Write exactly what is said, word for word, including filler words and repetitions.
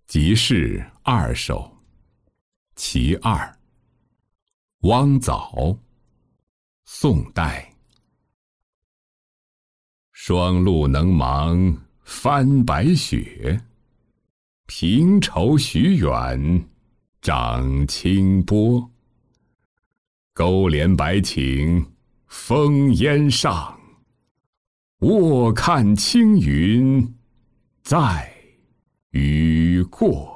即是二首。其二，汪藻，宋代。双陆能芒翻白雪，平畴许远涨清波。勾连白顷风烟上，卧看青云在雨过。